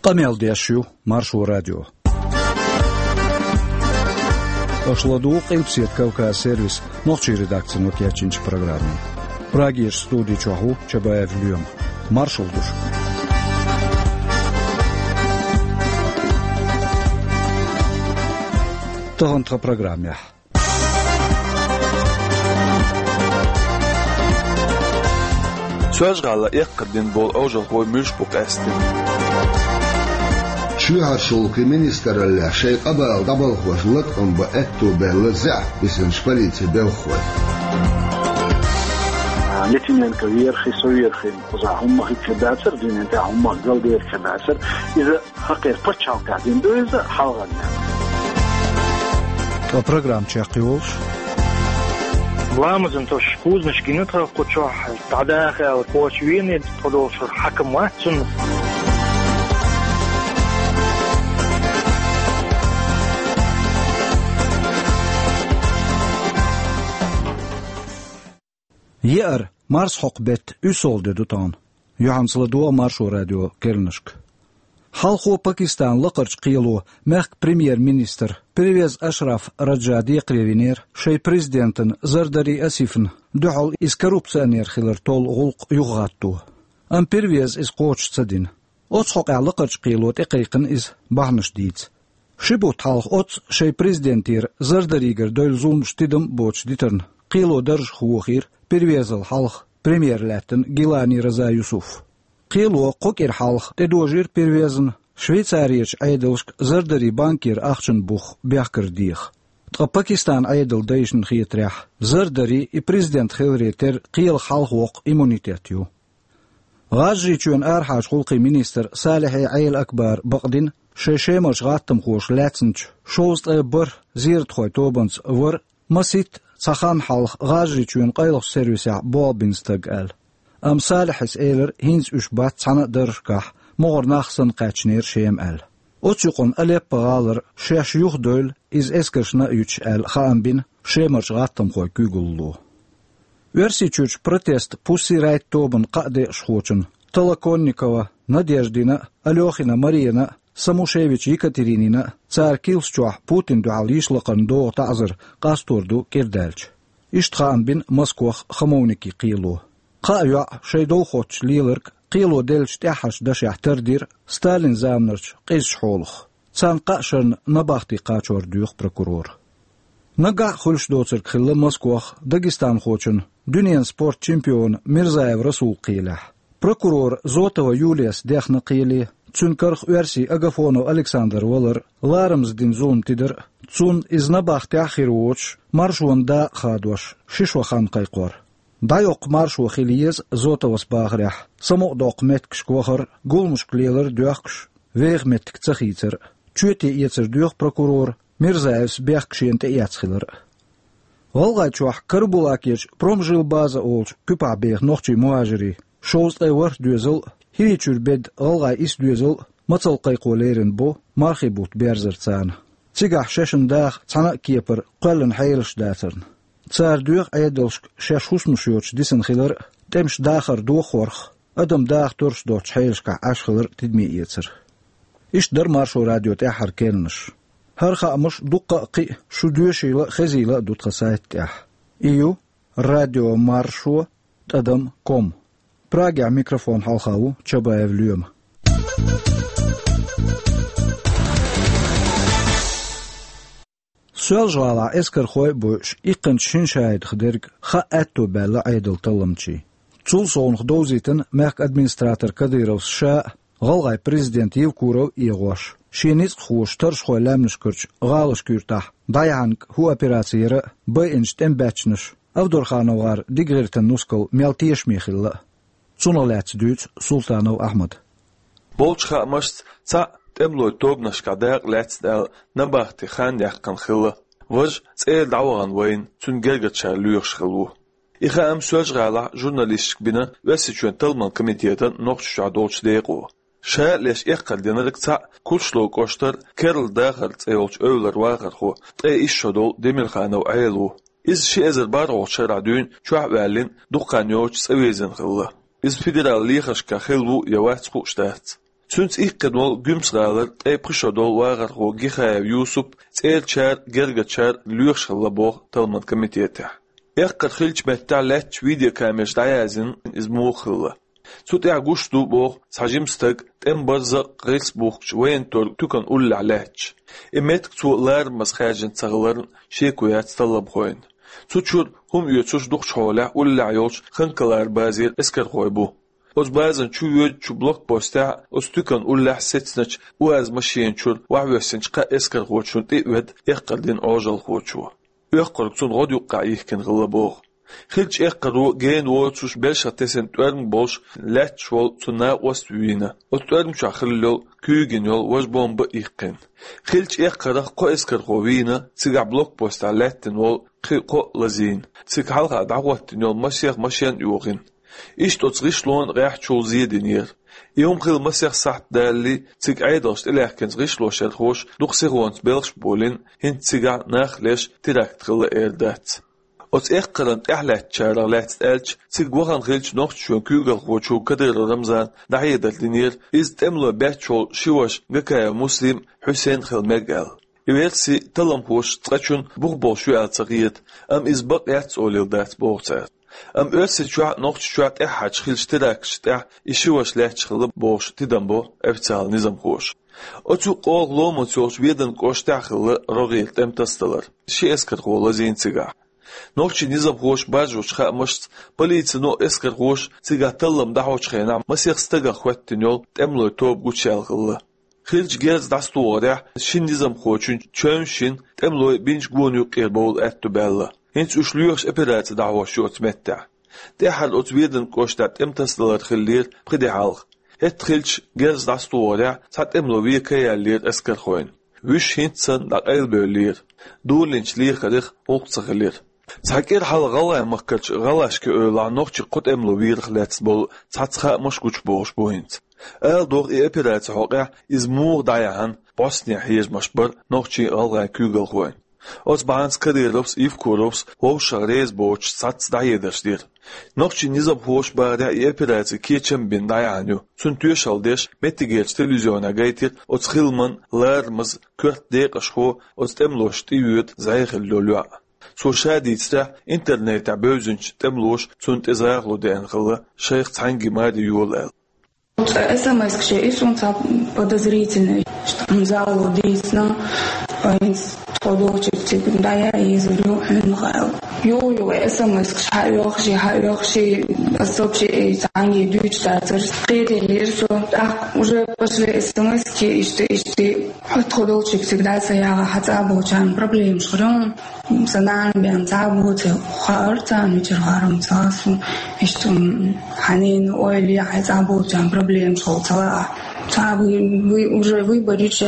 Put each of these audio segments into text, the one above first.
قميل ديشيو مارشو راديو Ошладу قلبسيت كوكا سيرвис نوخчи редакцию кячинч программы. Прагиш студии чаху чабаев люм. Маршал душ. Тохонтха программе. سواجغالا إقدن بول أوجل هو مشبوك أستن. شو هالشوك المينستر اللي شيء قبل خوش لطقم بأتو بالزع بسن شباليتي بالخوش. لتنين كوير خيسوير خين وزعهم ما كباسر دين انت هم قلبير كباسر إذا حقير فتشاو قاعدين دو إذا حلغنا. كبرنامج شاقيولش. لامزن توش كوز مش كينتها قطشوح تعداخل القوشوين يدخلوا في حكم واحد سنة. يأر مارس حقبت أسول ددوتان يوحنسل دوا مارشو راديو كيرنشك حلقو باكستان لقرش قيلو مخ بريمير مينستر بريفيز أشرف رجادي قريفينير شي بريزيدنتن زردري أسيفن دحل إس كروبسانير خلر طول غلق يغاتو أم بريفيز إس قوش تسدين أتسحق على لقرش قيلو تقريقن إس بحنش ديت شبوت حلق أتس شي بريزيدنتير زردريگر دويل زوم شتيدم بوش ديترن قيلو درج خوخير بريفيز الحلق بريمير لاتن جيلاني رزا يوسف قيلو قوكير حلق تدوجير بريفيزن شويتساريش عيدلشك زردري بانكير أخشن بوخ بيحكر ديخ تقا باكستان عيدل دايشن خيتريح زردري بريزيدنت خيلريتر قيل حلق وق إيمونيتيتيو غاجي تشون أرحاج خلقي مينستر صالحي عيل أكبر بقدين شيمرش غاتم خوش لاتسنش شوزت بر زيرت خوي توبنس ور مسيت سخان حلق غاجي تشون قيلخ سيرفيسع بوابينستقال أم صالحس إيلر هينز أشبات سنة درشكح مغر ناخسن قاتشنير شيم آل أتشقون أليب بغالر شاش يخدول إز إسكرشنا يوش آل خام بين شيمرش غاتم خوي كيقولو ورسي تشوش بروتست بوسي رايت توبن قادي شخوچن تلكوننيكова Надеждина Алёхина Марина Самушевич Екатеринина цар Килсчуах Путин дуалишлакан до тазыр қастурду кирдалч иштхан бин Москвах хамоники қилу қая шейдолхоч лилерк قيلو دلش تحش دشح تردير ستالين زامنرش قيش حولخ سان قاشرن نباختي قاچور ديوخ بروكورور نقع خلش دوترك خلا موسكوخ داغستان خوچن دنيان سبورت چمپيون ميرزايف رسول قيلح بروكورور زوتوا يوليس دخن قيلي تشنكرخ ورسي اغافونو الكسندر ولر لارمز دين زون تدر تون از نباختي اخيروچ مارشون دا خادوش ششو خان قيقور دايوق مارشو خيليز زوتوس باغريح سمو دوق متكش كوخر گولمش كليلر دوخش ويغ متك تخيتر چوتي يتر دوخ بروكورور ميرزايفس بيخشينت ياتخلر والغاچوح كربولاكيش پرومجيل بازا اولش كوبا بيغ نوخچي مواجري شوز ايور دوزل هيچور بد والغاي اس دوزل متل قيقوليرن بو مارخي بوت بيرزرتان تيغح ششن داخ تانا كيبر قلن حيلش داترن تار دوغ ايدلش شاشوس مشيوش ديسن خيلر تمش داخر دوخورخ ادم داخ تورش دوش حيلشكا اشخلر تدمي يتر اش در مارشو راديو تاحر كيرنش هر خامش دقائقي شو دوشيلا خزيلا دوت خسايت تاح ايو راديو مارشو تدم كوم براغع ميكروفون حلخاو چبايف اليوم سؤال جوالا اسكر خوي بوش اقن شنشايد خدرك خااتو بالا عيدل طلمشي تول صون خدوزيتن ماك ادمنستراتر كديروس شاء غلغاي بريزيدنت يوكورو ايغوش شينيز خوش ترش خوي لامنشكرش غالش كيرتاح دايانك هو اوبراتيرا باينش تنباتشنش افدور خانوغار ديغرتن نوسكل ميالتيش ميخيلا تونولات دوت سلطانو احمد بولش خامشت تا تملو توبنش كداق لاتسدال نباختي خان يحقن خلا وج تسيل دعوغان وين تون جلجتشا لويخش خلوه إخا أم سوج غالا جورناليستك بنا واسيچون تلمان كوميتيتن نوخش عدولش ديقو شا ليش إقل دينرك تا كلشلو قوشتر كيرل داخل تسيولش أولر واغر خو تأي إيش دول ديمير خانو عيلو إز شي إزر بارغو شرع دون شوح بالين دوقان يوش سويزن خلا إز فيدرال ليخش كخلو يوات قوشتات Süns ikkadol gümsralar eprishodol vagar ho gihaev Yusuf tselchar gergachar lüxshalla bo talman komitete. Ekkad khilch metta lech video kamerş dayazin izmukhilla. Sut yaguşdu bo sajimstag tembarza qils bukhch wentor tukan ulla lech. Emet tular maskhajin tsaglar shekuyat talab khoyn. Suçur hum yöçüş duxşola ulla yoç khankalar bazir eskar khoybu. Oz bazan çu blok posta oz tukan ulla setsnach uaz mashienchur wa'wesench qa eskar khochun tiwed yaqaldin ojal khochu. Yaqqurtun radio qaihkin ghlabo. Khilch eqqru gen woçuş belşatesen törm boş lach wol tuna wastwina. O törm chakhillo kügin yol waj bomba iqqin. Khilch eqqra qo eskar khovina tsiga blok posta latin wol qo lazin. Tsik halqa da'watin yol mashian yuqin. İşt otsrishlon recht chol zedinir. Yom khil masakh saht dali tsik aydost elahken zrishloshel khosh duxsirons belsh bolin hin tsiga nachlesh direkt khil erdat. Ots eqqran ahlat charlat elch tsik wagan khilch noch shon kugel khochu kadir ramzan dahidat linir iz temlo bachol shiwash gakaya muslim Hüseyin khilmegal. Iversi talam khosh tsachun bughbol shu altsagiyet am izbaq yats olildat boqsat. Am össe çuat noch çuat haç xilştirak şta işiwaş lehçxlı boş tidambo eftsal nizam xoş. Oçu qoğlo moçoş vedan qoştaxlı rogil temtastalar. Şi eskar qola zintsiga. Nochchi nizam xoş bajoch xamaş politsiya no eskar xoş tsiga tallam dahoch xena masixstaga xwattinol temlo tob guchalxlı. Xilç gerz dastuora şin nizam xoçun çönshin temlo binç gonu qerbol attuballa. Hins ushluyorsh operatsiya da'voshi o'tmetta. Dehal o'tvirdan qo'shtat imtasdalar xillir qidehalq. Het xilch gerz dastuora sat emlovi kayallir askar khoyn. Wish hintsan daqayl böllir. Dulinchlir qadix oqtsaglir. Sakir hal gala makkach galashke öla nochchi qut emlovi xlats bol satsxa mashkuch bosh boynt. El dor operatsiya hoqa izmur dayahan Bosnia hezmashbar nochchi alga kugel khoyn. Oz bahans kadirovs ivkurovs hoşarez boç sats dayedersdir. Nochchi nizab hoş barda operatsiya keçem bin dayanyu. Süntüyşaldeş metigeç televizyona gaytir oz xilman larmaz kört deqaşho oz temloşti yut zayxillolwa. Soşaditsta internetda bözünç temloş sünt ezaqlu denqılı şeyx tangi madi yolal. СМС-кше и солнца подозрительный, что там залудится, подолчик, да я изурю, Йо, СМС-кше, хайохши, сообщи, они идут, встретили, что уже пошли СМС-ки, и что подолчик всегда стояла, хотя был чем проблем, что санан бен забудет, харцан, вечергаром цасу, и что ханин ойли, хотя был чем проблем, что цала. Вы уже выборите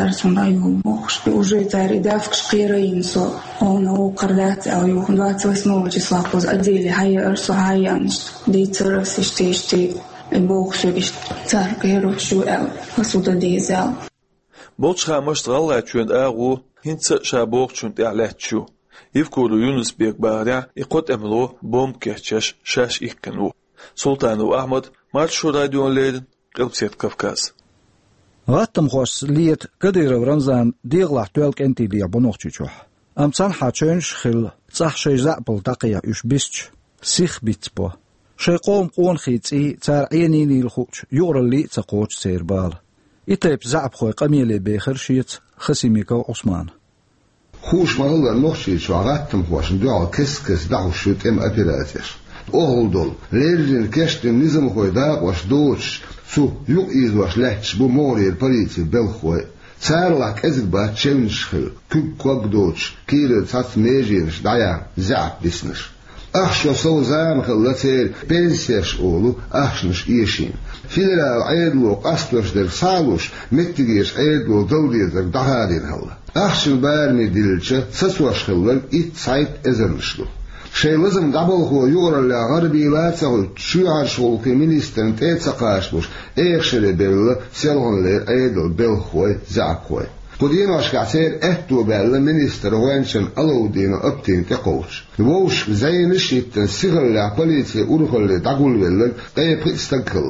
уже зарядав к шпиринсу, он укрдать, а 28 числа поз отделе хайер сухаян, дейцерс и бог сюришь царкеру шуэл, посуда дизел. Болчха маштралла чуен агу, хинца шабок чуен алячу. Ивкуру Юнус бекбаря и кот эмло бом кечеш шаш ихкену. Султану Ахмад маршу радион лейден. Qilbset Kafkas. Gattam xos liet Kadyrov Ramzan diğlah tölk entiliya bonoqçuçuh. Amsan haçön şxil tsah şeyzapl taqiyaüşbisç six bitbo. Şeyqom qon xitsi tsar aynini lxuç yorli tsaqoç serbal. İtep zap xoy qamile bexir şiyet Xasimika Osman. Xuş mağlar noxçi çağattam xoşun dua kes dahu şut em operatsiya. Oğuldol lerin keştin nizam xoyda qoş doç su yuq izvaş lehç bu morir politsiya belxoy sarlak ezba çenşxil kük qogdoç kire sat mejiniş daya zap bisniş ahşo sozan xillatser pensiyaş oğlu ahşniş yeşin federal aydlo qastosder saluş mettigeş aydlo dawliyeter dahadin halla ahşil barmi dilçe saswaş xillar it sayt ezernişlu Şeylizm qabılğu yuğrarla garbilar çağıl çuar şolqi ministrin tetsaqaşmış eşere belli selğanlar aydıl belxoy zaqoy Qudiyem aşqaser ehtu belli ministr Wenchen Aludin optin teqoç Voş zayn işitten sigirla politsiya urğulli daqul belli qayıp istankılla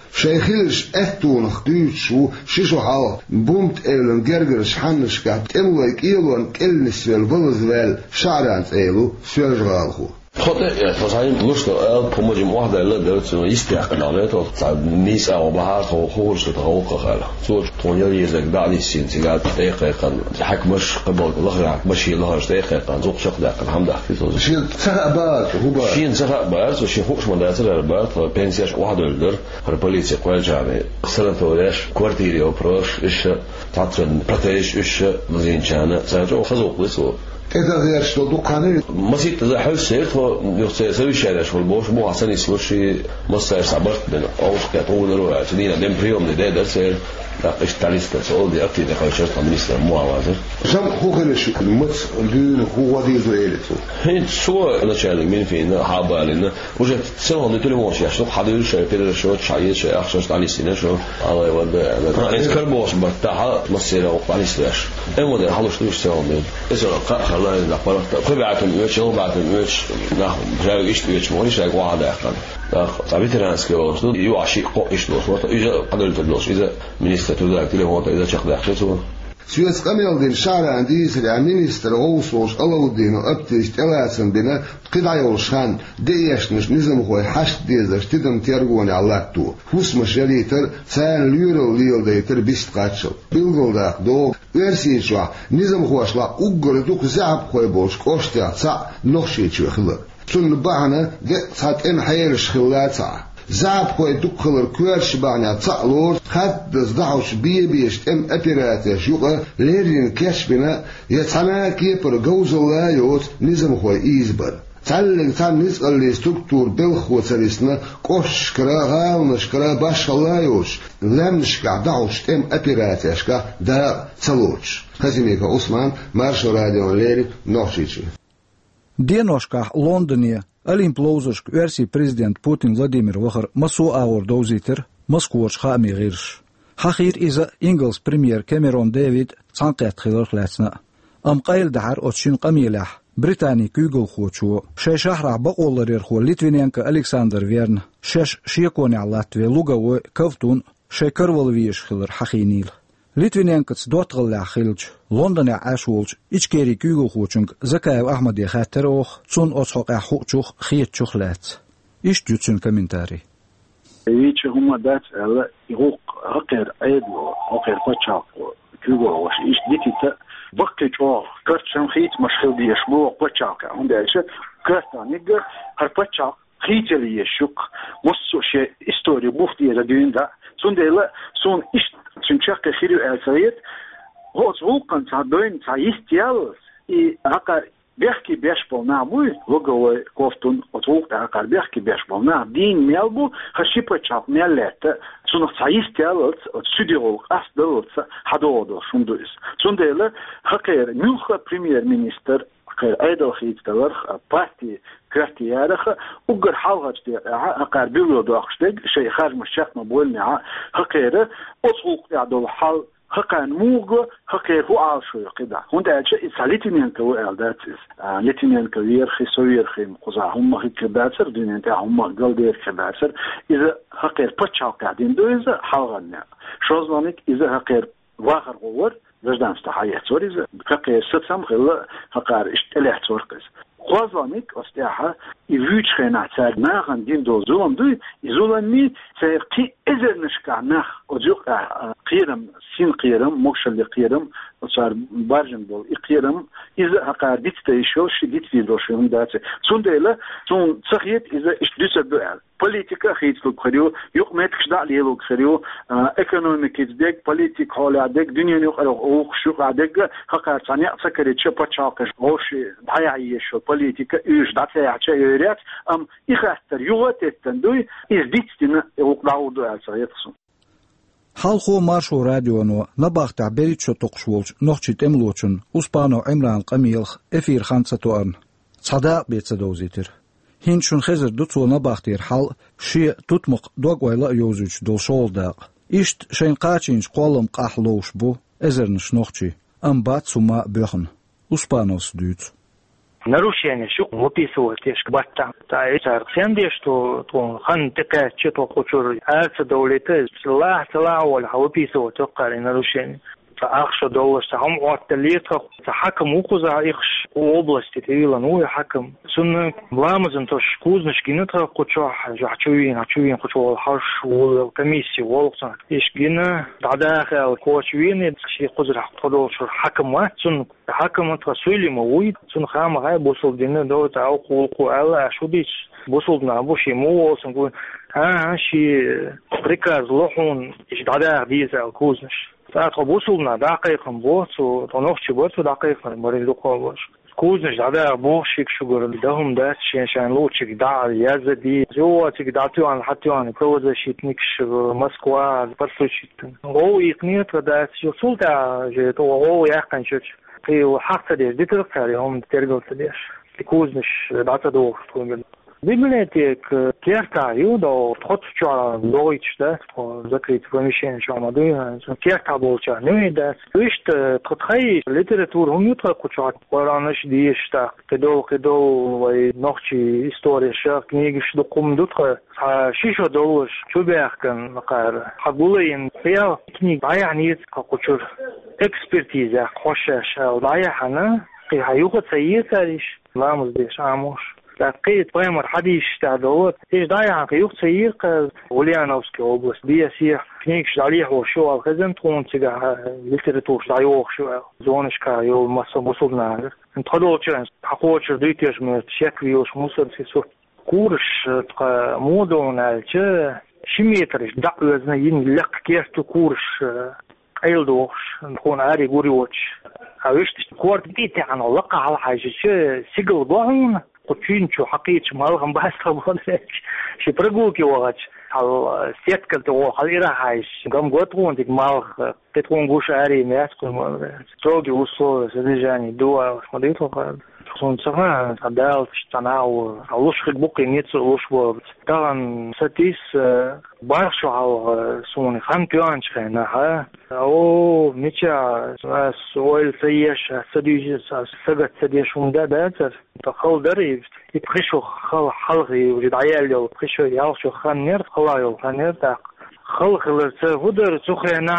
شيخيلش أتونخ ديتشو شيشو حال بومت إيلن جرجرش حنشكات إملايك إيلون كلنسوال بلزوال شعرانت إيلو سوالجغالخو خاطر تصاين لوستو بروموجيم واحدة اللي درتو يستحق عليه تاع الناس أو بحر خورش تتوقع خاله صور تونيل يزك بعد السين تقعد دقيقة حكمش قبل الأخر حكمش يلهاش دقيقة زوق شق دقيقة الحمد لله شين سهبات هو شين سهبات وشين خوش مدات الأربعات بنسيش واحد يقدر البوليس قوي جامع سنة ثورش كوارتيري أو بروش إيش تعطن بتعيش إيش مزين كان سأجو خزوق لسه إذا غير شو دقاني مسيت إذا حل سيرت يسوي شيء شو البوش مو عشان يسوي شيء مصير صبرت بين أو كتقول له تنين دم بريوم ده سير لا اشتريت تسأل دي أكيد دخل شرطة منيسر مو عوازر جم هو كل شيء المس اللي هو دي زويلته هين شو أنا شايل مين فينا حابة لنا وجت سنة هذي تلي ماشي عشان حد شيء كده شو شيء شيء أخشش على السنة شو الله يودع أنا كربوش بتاعها مصير وقت على السلاش أما ده حلوش تلوش سنة من إذا خلاص لا فرق كل بعتهم يوش يوم بعتهم يوش ناخد جاي إيش تيجي مونيش جاي واحد أخر طبيعي الناس كده يو عشيق إيش لوش إذا قدرت تدلوش إذا منيستر تقول كده هو إذا شخص أخشته سويس قميل دين شعر عندي سريع منيستر غوصوش الله ودينه أبتش تلاسن بنا قطع يوشان ديش مش نزم هو حشد ديزش تدم تيرجوني على تو فوس مش جريتر سان ليرو ليل ديتر بيست قاتشل بيلغل داك دو ورسي شوا نزم هو شلا أقول دوك زعب خوي بوش كوشتي سا نخشي شو خلا سن بعنا ده سات إن حيرش خلات زعب خوي دكخلر كوارش بعنى تعلور خد دزدعوش بيش ام أبيراتش يوغا ليرين كشبنا يتعنا كيبر جوز الله يوت نزم خوي إيزبر تعلق تعال نسأل لي ستركتور بالخو تريسنا كوش كرا غاو نشكرا باش الله يوش لم نشكع دعوش ام أبيراتش كا دا تلوش خزيميكا عثمان مارشو راديو ليري نوشيشي Dienoškā Londonē Olimplauzušk versija prezident Putin Vladimir Vahar masu aur doziter maskuoch khami girsh. Hakhir iza Ingles premier Cameron David sanqat khilor khlasna. Am qayl dahar otshin qamilah Britaniya kugul khochu. Shashahra baqollarir xo Litvinenko Alexander Vern. Shash shekoni Latviya Lugovo Kovtun shekarvolvish khilor hakhinil. Litvinenkots dotgalla khilj London'a ashulj ichkeri kugul khochung Zakayev Ahmadiy khatarokh sun otshoqa khochuch khiyetchuch lat. Ish jutsun kommentari. Wiecie huma dat ala iruq haqir aydlo haqir pachaq kugul wash ish ditita وقتو كرتشم خيت مشخل دي شبو بچاك عندش كرتانيج هر بچاك خيت اللي يشك مصو شيء استوري بوفتي زدين دا سوندلا سون ايش تشنشك خيرو السيد هو زوقن صادين صايستيال اي هكا بيحكي بيشبو نعمل وجو كوفتون وتوقع هكا بيحكي بيشبو نعم دين ميلبو خشي بچاك ميلت سون صايستيال تسوديرو أصدر حدود شوندوس سوندلا هكا نيوخ بريمير مينستر أيضا خيط تورخ بارتي كرتيارخ وقر حالها هكا بيلو دوخشتك شيء خارج مشاق مبولنا هكا أطلق يعدو الحال هكا نموغ هكا هو عاشو كده هون ده شيء ساليتينين كو الداتس ليتينين كوير خيسوير خيم قزا هم هيك باتر دين انت هم قلدير كباتر اذا هكا بتشاو قاعدين دو اذا حالنا شوزنامك اذا هكا واخر غور وجدان استحيات سوري هكا ستسم غلا هكا اشتلحت ورقس خوازانيك استياحة يفيج خينا تساعد ناغن دين دو زولم دوي يزولمي سيقي إذا نشكع ناخ وجوق قيرم سين قيرم موكش اللي قيرم وصار بارجن دول قيرم إذا هقا ديت تيشو شي ديت فيدو شو داتي سون ديلا سون تسخيت إذا اشتدوس بقال بوليتيكا خيت لو خريو يوق ماتكش دع ليلو خريو ايكونوميك ديك بوليتيك هول عدك دنيا يوق او خشوق عدك هقا ثانية سكرت شي باتشاكش غوشي ضيعيشو بوليتيكا ايش داتي يعشي يريات ام يخاطر يوت تندوي ازديتنا وقداودو السيتسو Halxo Marsho radiono nabaqta beritcho toqshwolch nochchit emlochun uspano Imran Qamilx efir khansatoan sada betsadoziter hinchun khazer dutso nabaqtir hal shi tutmuq dogwayla yozuch dolsholdaq isht shein qachinch qolam qahlosh bu ezernish nochchi am bat suma böchen uspanos düt нарушение шо выписывать ешкбатта. Та это сендеш что хан такая что-то кучур альца дауляты сла вол выписывать такое нарушение. فأخشى دولة هم وقتليتها حكم وقوزع إخش области تقريبا هو حكم سنة بلامزن توش كوزنش كينتها قطشاح عشوين قطشوا الحرش والكميسي والقصان إيش جينا دعداخل كوشوين شيء قدر قدوش حكم واحد سن حكم ترسولي مويد سن خام غاي بوصل دينا دو تعو قول ألا شو ديش بوصلنا بوشي مو سنقول شي приказ لحون إيش دعداخ ديزا كوزنش فأتوا بوصلنا دقيقة بوص ونوخش بوص دقيقة مريض قابوش كوزنش هذا بوشيك شجر لهم ده شان لوتشك دع يزدي جوا تك دعتوا حتى عن كوزا شيتنيكش مسكوا برسوشيت هو يقنيت ده شو سلطة جت هو يحكي شو في حق ده ديتركاري هم ترجع تديش كوزنش دعتوا Библиотек керта юдо хотча логичда закрыть помещение шамады керта болча нейда ишт тхай литература умютра кучат параныш диешта кедо вай нохчи история ша книги что кумдутха шишо долуш чубяхкан макар хабулин я книг баянит кучур экспертиза хошаш даяхана хаюхат саиетариш ламыз деш амош تأكيد قيمة حديث تعدوت إيش ضايع كيوخ سيق وليانوفسكي область بيسيح كنيكش عليه وشو الخزن تكون تجاه ليتراتور ضايوخ شو زونش كايو مصر وصلنا انتقدوا شان حقوش ديتيش من شكليوش مصر سيسو كورش مودون الش شميترش دعوة ين لق كيرتو كورش أيلدوش نكون عاري قوريوش هاوشت كورت ديتي عن لقى على حاجة سيقل ضعين قتشينشو حقيقة مالهم بس خبرك شي برجوكي وقتش على سيتكل تو خليرا هايش قام قطعون ديك مالخ تكون قوش عاري ماسكو توجي وصول سديجاني دوا مديتو قال خصون سفا عدال تشتناو علوش خدبوكي نيتسو علوش بورد طبعا ستيس بارشو على سوني خان بيوانش خينا ها او نيتشا سويل سيش سديج سبت سديش وندا داتر تخل دريف يبخشو حلقي وجد عيال يو بخشو يالشو خانير خلايو خانير تاق خلق التفودر سخينا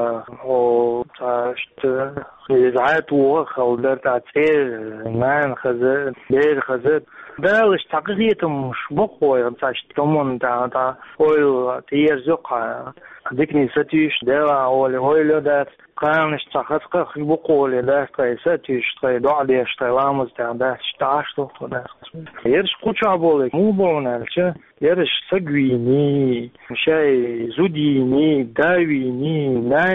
او تاشت زعات وخل در تعتير مان خزر بير خزر بالش تقضية مش بقوة تاشت كمان تا اويل تير زقا ديكني ستيش دوا اولي هويلو دات قانش تخطق بقولي دات كاي ستيش كاي دعديش كاي لامز دات شتاشتو دات يرش قوچا بولك مو بونالش يرش سقويني مشاي زوديني داويني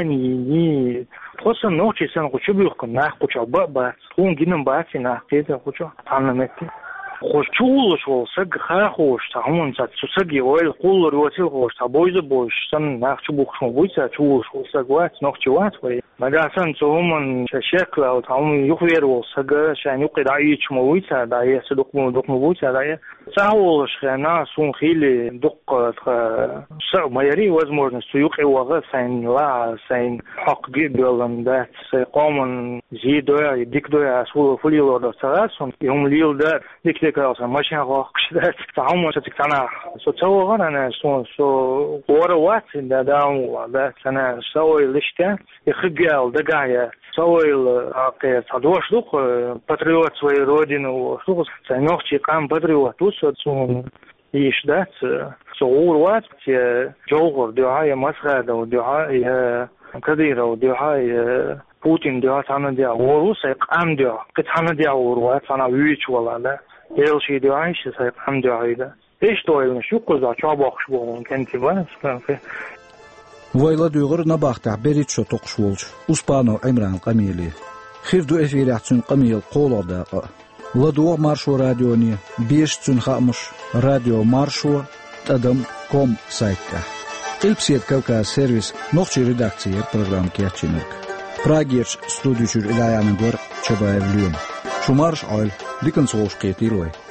نانيني خصوصا نوچي سن قوچو بيخكن ناخ قوچا بابا خون جنن باتي ناخ تيزا قوچا تعلمتي خوشولش و سگ خاخوش تامون زد سگی ویل قول روتیل خوش تابویز بوش سن نخچو بخشون بویسا چولش و سگ وات نخچو وات وی مدرسن تومن شکل و تامون یخویر و سگ شان یقی دایچ مویسا دایه صدق بویسا دایه ساولش خنا سون خیلی دق سو مایری возможность یقی وقت سین لا سین حق گیدلن دات سیقامن زیدویا دیکدویا اسول فلیلو دستراسون یوم لیل دات كاوس ماشي هاخش ده تعامل تكتنا سو تصور انا سو وات ده ده انا سوي لشته يخجل دقايا سوي اقي صدوش دوق патриот своей родины что ночи кам патриот сун ايش ده صور وات جوهر دعاء مسخره ودعاء كبيره ودعاء بوتين دعاء انا دعاء وروسيا قام دعاء قد دعاء وروات انا ويش ولا لا يلشي دعايش سيب حمد عيدا إيش دويل شو قزا شابخش بون كنتي بس كان في ويلا دوغر نباختع بريت شو تقشولش وسبانو عمران قميلي خير دو افير احسن قميل قولو داقا لدو مارشو راديوني بيش تون خامش راديو مارشو تدم كوم سايتا البسيت كوكا سيرفيس نوخشي редакция программ كياتشينرك براغيرش студиочур илаянын гор чабаев люм شو مارش عال ديكن صوش قيتيلوي